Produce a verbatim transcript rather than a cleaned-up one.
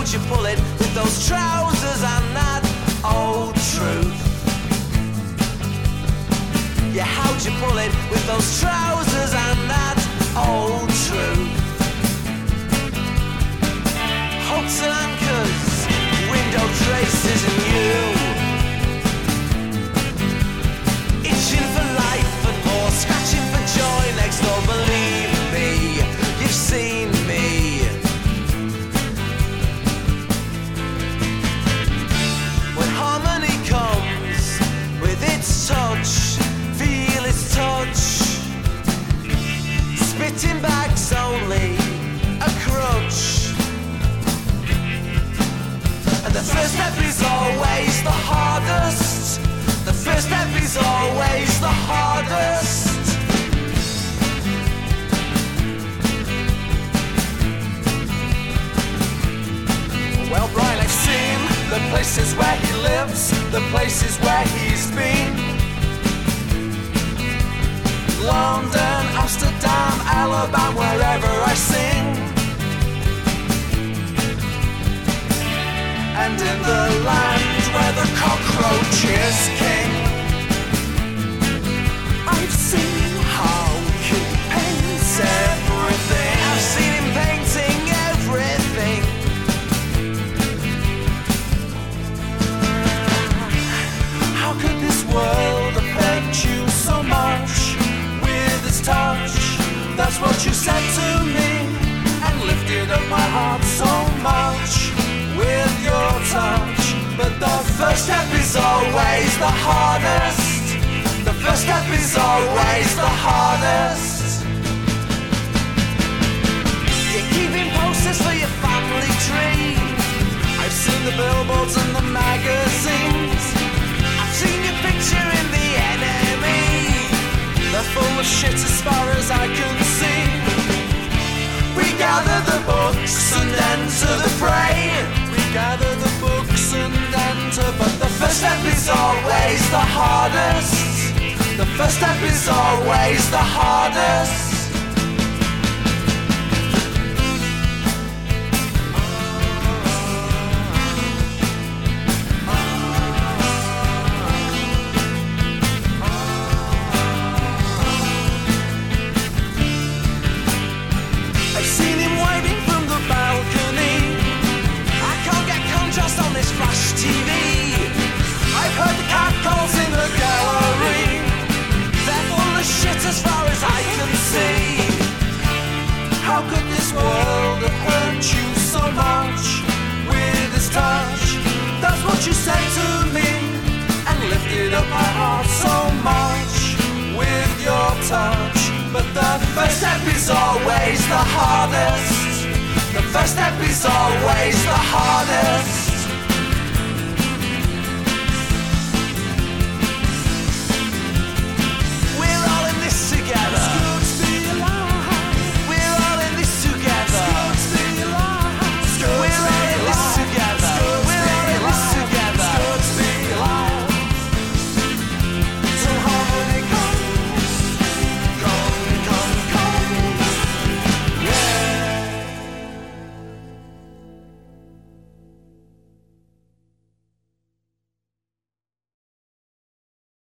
how'd you pull it with those trousers and that old truth? Yeah, how'd you pull it with those trousers and that old truth? Hooks and anchors, window traces and you, itching for life and more, scratching for joy next door. Believe me, you've seen me. When harmony comes with its touch, feel its touch. Spitting back's only a crutch. And the first step is always the hardest. The first step is always the hardest. Well, Brian, I've seen the places where he lives, the places where he's been. London, Amsterdam, Alabama, wherever I sing. And in the land where the cockroach is king, I've seen how he paints everything. I've seen him painting everything. How could this world affect you so much with its touch? That's what you said to me, and lifted up my heart so much with your touch. But the first step is always the hardest. The first step is always the hardest. You're keeping posters for your family tree. I've seen the billboards and the magazines. I've seen your picture in the enemy. They're full of shit as far as I can see. We gather the books and enter the fray. Gather the books and enter, but the first step is always the hardest. The first step is always the hardest. I've seen him waving from the balcony. Just on this flash T V, I've heard the catcalls in the gallery. They're full of shit as far as I can see. How could this world have hurt you so much with its touch? That's what you said to me, and lifted up my heart so much with your touch. But the first step is always the hardest. The first step is always the hardest.